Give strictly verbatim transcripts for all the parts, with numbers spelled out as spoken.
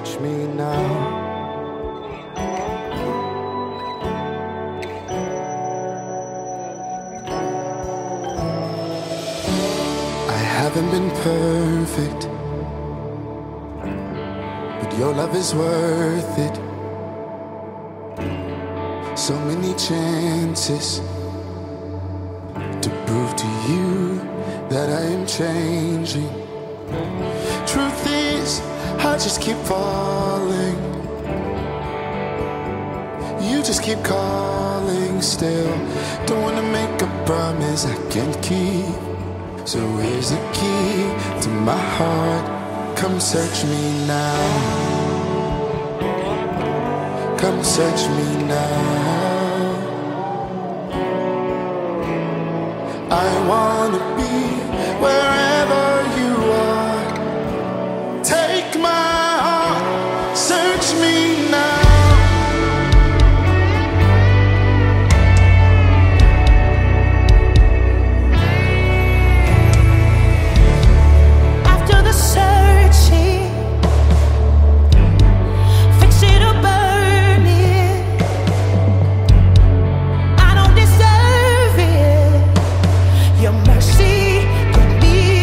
search me now. I haven't been perfect, but your love is worth it. So many chances to prove to you that I am changing. Truth is, I just keep falling. You just keep calling still. Don't wanna make a promise I can't keep. So here's the key to my heart. Come search me now. Come search me now. I wanna be wherever you are. Take my heart, search me now. After the searching, fix it or burn it. I don't deserve it. Your mercy kept me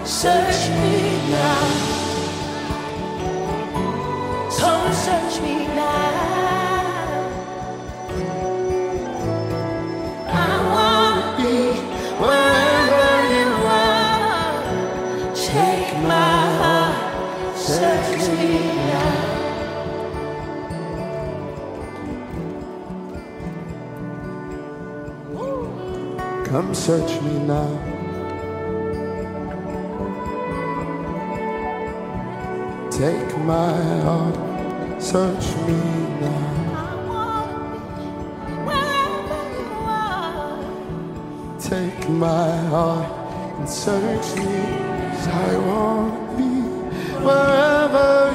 search me now. So search me now. I wanna be wherever you are. Take my heart, search me now. Come search me now. Take my heart, search me now. I wanna be wherever you are. Take my heart and search me. 'Cause I want to be wherever